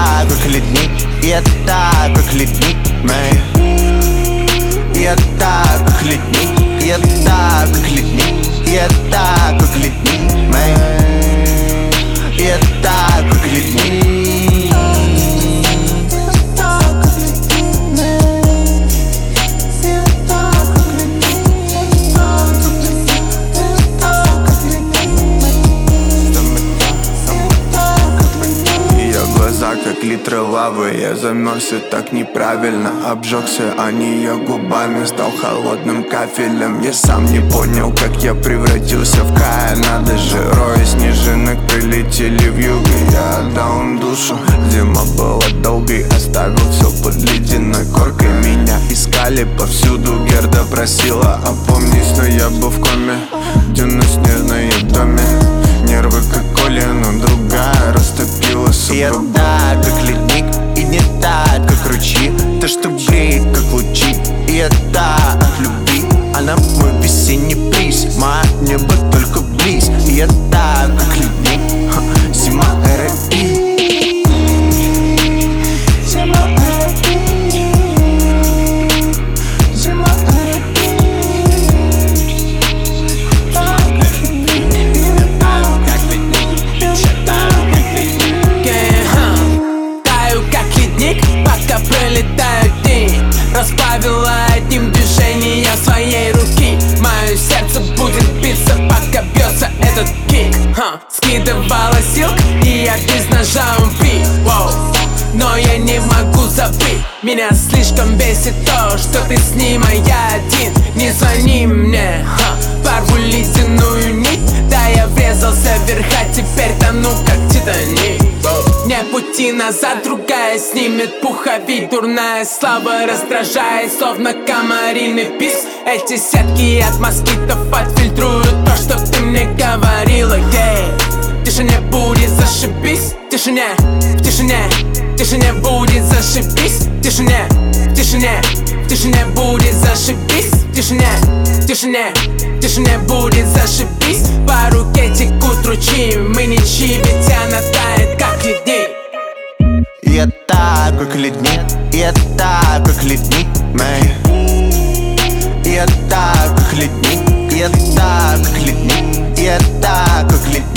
так, как ледник, и я так, как ледник, мэй. И я так, как ледник, и я так, как ледник, и я так, как ледник, мэй. И я так, как ледник. Как литры лавы, я замерз и так неправильно обжегся о нее губами, стал холодным кафелем. Я сам не понял, как я превратился в Кая. Надо же, роя снежинок прилетели в юг, и я отдал им душу. Зима была долгой, оставил все под ледяной коркой. Меня искали повсюду, Герда просила опомнись, но я был в коме. Дюна снежная в доме, нервы как Оля, но другая растопила сугробы. И я так, как ледник, и не так, как ручьи. То, что греет, как лучи. И я так от любви, она мой весенний приз. Мое небо только близ. И я так, как ледник, зима РИ. Зима РИ. Зима пока пролетают дни, расплавила одним движением своей руки. Мое сердце будет биться, пока бьется этот кик. Скидывала силк, и я без ножа убит. Но я не могу забыть. Меня слишком бесит то, что ты с ним, а я один. Не звони мне, порву ледяную нить. Да, я врезался вверх, а теперь тону, как Титаник. Нет пути назад, другая снимет пуховик. Дурная слава раздражает, словно комариный писк. Эти сетки от москитов отфильтруют то, что ты мне говорила. В тишине будет зашибись, в тишине, в тишине, в тишине будет зашибись, в тишине, в тишине, в тишине будет зашибись, в тишине, в тишине, в тишине будет зашибись. По руке текут ручьи, мы ничьи, ведь она тает, как ледник. И я так, как ледник, и я так, как ледник, мэй. И я так, как ледник, и я так, как ледник, и я так, как ледник.